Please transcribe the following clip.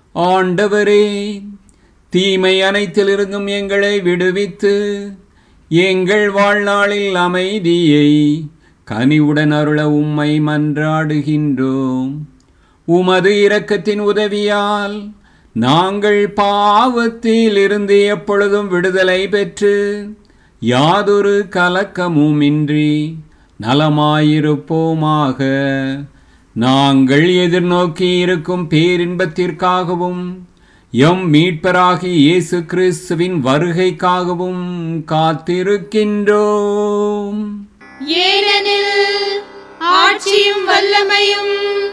ஆண்டவரே, தீமை அனைத்திலிருந்தும் எங்களை விடுவித்து எங்கள் வாழ்நாளில் அமைதியை கனிவுடன் அருள உம்மை மன்றாடுகின்றோம். உமது இரக்கத்தின் உதவியால் நாங்கள் பாவத்தில் இருந்து எப்பொழுதும் விடுதலை பெற்று யாதொரு கலக்கமுமின்றி நலமாயிருப்போமாக. நாங்கள் எதிர்நோக்கி இருக்கும் பேரின்பத்திற்காகவும் எம் மீட்பராகி இயேசு கிறிஸ்துவின் வருகைக்காகவும் காத்திருக்கின்றோம். ஏனெனில் ஆட்சியும் வல்லமையும்